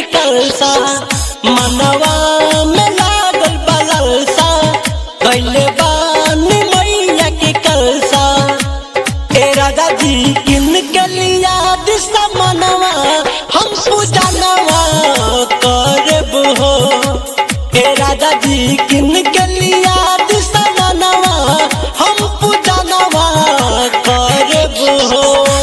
कलसा मनवा में लागल बलसा कैले बानी मैया के कलसा ए राजा जी इनके लिया दिशा मनवा हम पूजनवा करब हो ए राजा जी इनके लिया दिशा मनवा हम पूजनवा करब हो।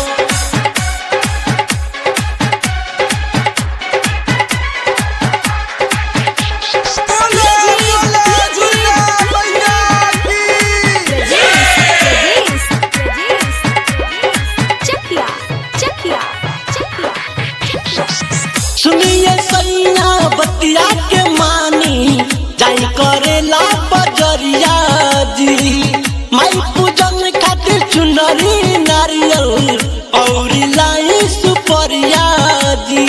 सुनिए सैया बतिया के मानी जाई करेला बजरिया जी माई पूजन खातिर चुनरी नारियल और लाई सुपरिया जी।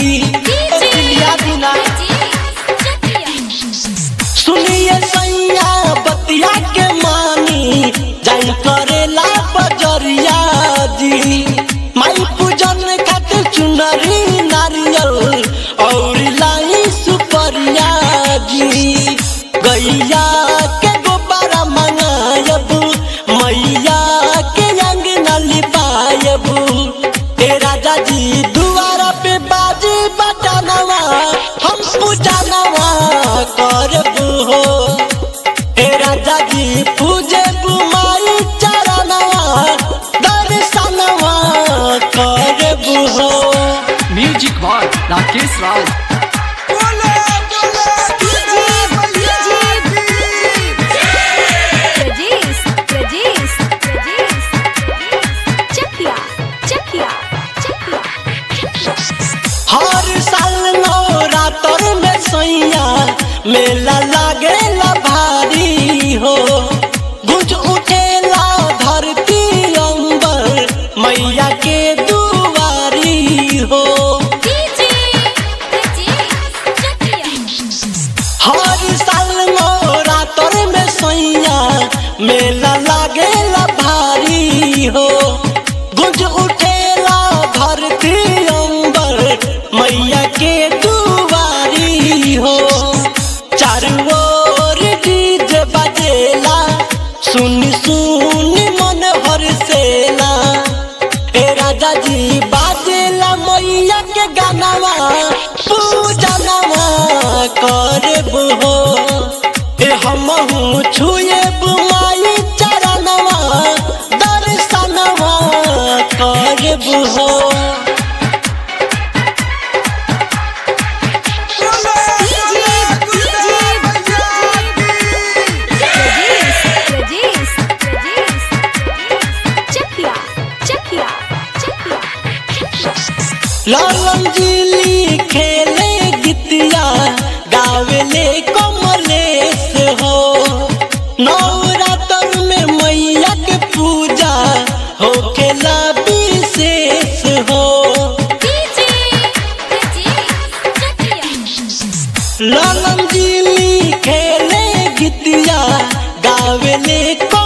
सुनिए सैया बतिया के मानी जाई करेला बजरिया जी माई पूजन खातिर चुनरी नारियल और लाई सुपरिया जी। गैया के गोबरा मंगायब मैया के अंगना लिपायब ए राजा जी दुआरा पे बाजी बटनवा हम पूजनवा करब हो ए राजा जी पूजे बुमाई चरणवा दर्शनवा करब हो। Music by Rakesh Raj. हर साल नवरात्र में सैया मेला लागेला भारी हो गुंज उठेला धरती अंबर मैया के दुआरी हो। हर साल नवरात्र में सैया मेला लागेला भारी हो गुंज उठेला धरती अंबर मैया के दुआरी हो। चारों ओर डीजे बजेला सुन सुन मन हरसेला ए राजा जी बाजेला मैया के गानवा पूजनवा करब हो ए हमहू छुएब माई चरणवा दर्शनवा करब हो। लालन जी खेले गीतिया गावेले कमलेश हो नवरात्र में मैया के पूजा होखेला विशेष हो। लालन जी खेले गीतिया गावेले